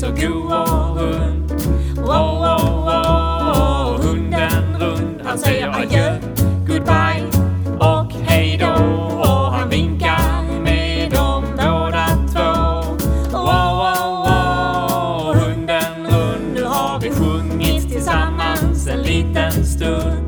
så god och rund. Wow, wow, wow, hunden rund. Han säger adjö, goodbye och hej då. Och han vinkar med dem båda två. Wow, wow, wow, hunden rund. Nu har vi sjungit tillsammans en liten stund.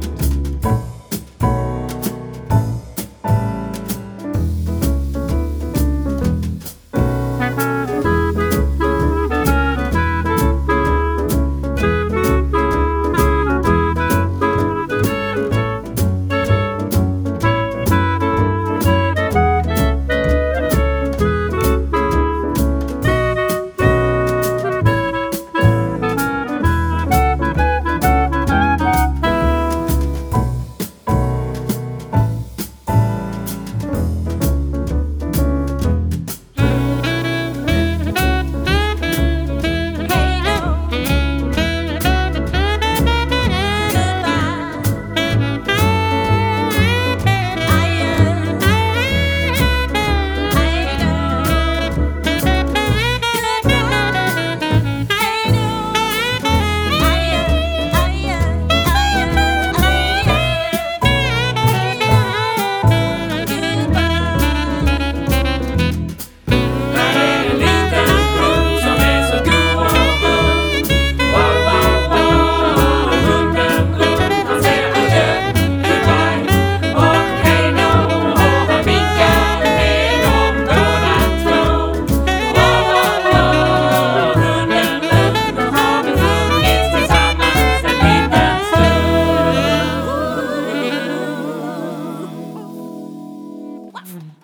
What?